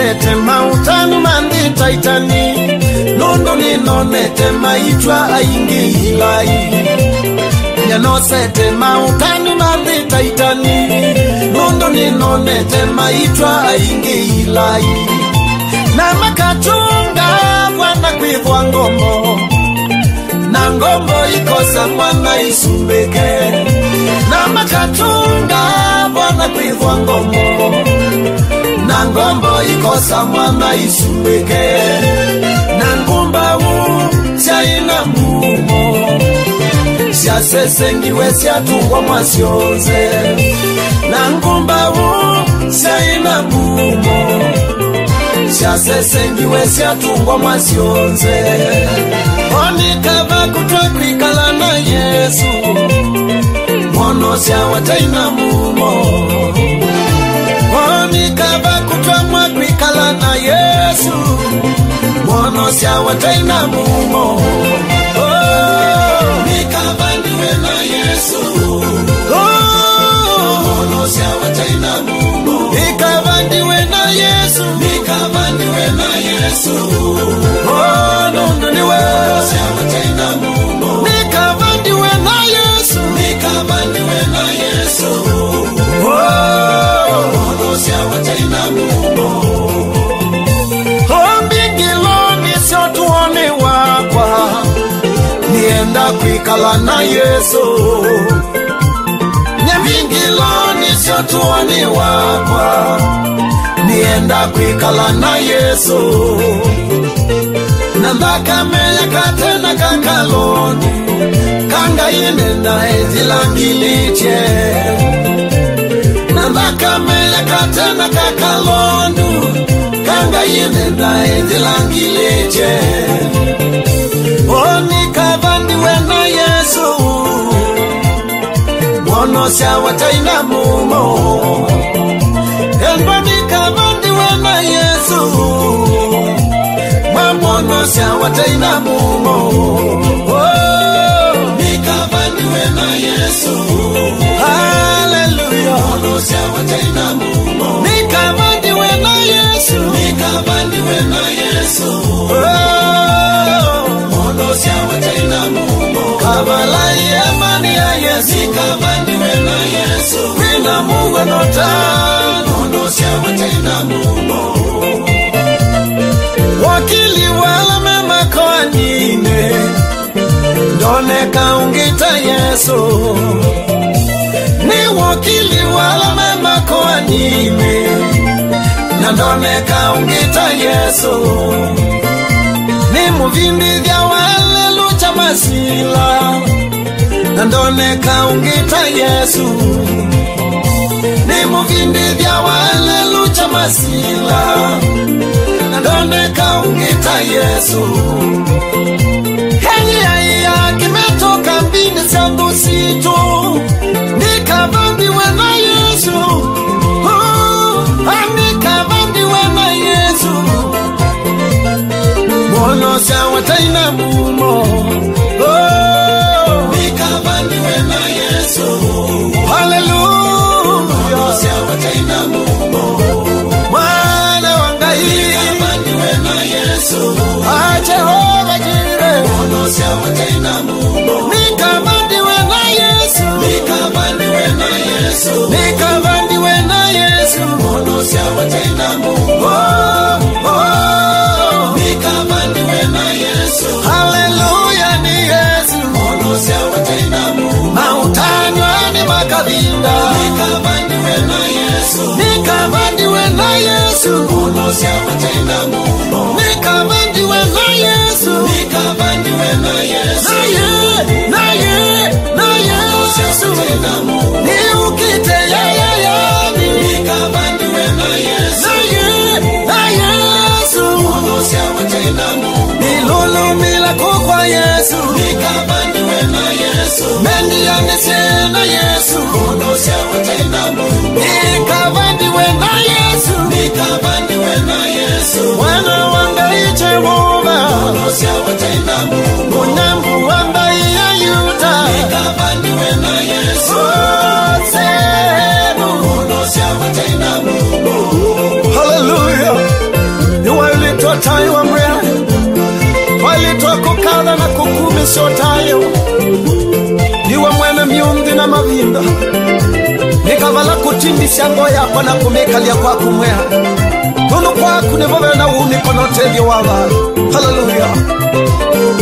ninonete mautanu mandi taitani Nondo ninonete maitwa aingi ilai Nyanosete mautanu mandi taitani Nondo ninonete maitwa aingi ilai Na makatunga wana kuivwa ngombo Na ngombo ikosa mwana isumbeke Na makatunga wana kuivwa ngombo Na ngombo ikosa mwana isumbeke Na ngumba chaina mumo Sia sesengiwe siatungwa mwasionze Na ngumba chaina mumo Sia sesengiwe siatungwa mwasionze Onikava kutwa kwikala na Yesu Mono sia wataina mumo Onikava kutwa mwa kwikala na Yesu Mono sia wataina mumo Nikava ndiwe na Yesu Mono sia wataina mumo Nikava ndiwe na Yesu Nikava ndiwe na Yesu Mono ndiwe sia wataina mumo Nikava ndiwe na Yesu Nikava ndiwe na Yesu Mono sia wataina mumo Tuone wakwa Nienda kwikala na Yesu Nyamingiloni sio tuone wakwa Nienda kwikala na Yesu Nandaka meya katena kakaloni Kanga inenda ezilangiliche Nandaka meya katena kakaloni Kanga yinenda ezilangiliche Onikava ndiwe na Yesu Mono sia wataina mumo Nikava ndiwe na Yesu Mamono sia wataina mumo Nikava ndiwe na Yesu Hallelujah Mono sia wataina mumo Nikava ndiwe na Yesu Nikava ndiwe na Yesu Mono sia wataina mumo Kabala yemani ya Yesu Nikava ndiwe na Yesu Wina Mungu nota Mono sia wataina mumo Wakili wala mema kwa nine Ndone kaungita Yesu Ni wakili wala mema kwa nine Nandone kaungita Yesu Ni muvimbi vya wale lucha masila Nandone kaungita Yesu Ni muvimbi vya wale lucha masila Nandone kaungita Yesu Heli ya kimetoka mbini sandu situ Nikava ndiwe na Yesu Nikava ndiwe na Yesu Mono sia wataina mumo Nikava ndiwe na Yesu Hallelujah Mono sia wataina mumo Mwana wangai Nikava ndiwe na Yesu Jehova Jire Mono sia wataina mumo Nikava ndiwe na Yesu Nikava ndiwe na Yesu Nikava ndiwe na Yesu Mono sia wataina mumo Nikava ndiwe na Yesu Hallelujah ni Yesu Mono sia wataina mumo Mautanywa ni makavinda Nikava ndiwe na Yesu Nikava ndiwe na Yesu Mono sia wataina mumo Nikava ndiwe na Yesu Nikava ndiwe na Yesu Na Yesu Ni ukite ya Nikava ndiwe na Yesu Na Yesu Mono sia wataina mumo Ni lulu mila kukwa Yesu Nikava ndiwe na Yesu Mendi ya nese na Yesu Mono sia wataina mumo Nikava ndiwe na Yesu Nikava ndiwe na Yesu Wana wangai Jehova Mono sia wataina mumo Munambu wangai ya Yuda Nikava ndiwe na Yesu Semu Mono sia wataina mumo Hallelujah usiotayo niwe mwene miundi na mavinda nikavala kutimbisya ngo yako na kumikalia kwa kumweha nunu kwaku nivove na unikonotevi wava. Hallelujah.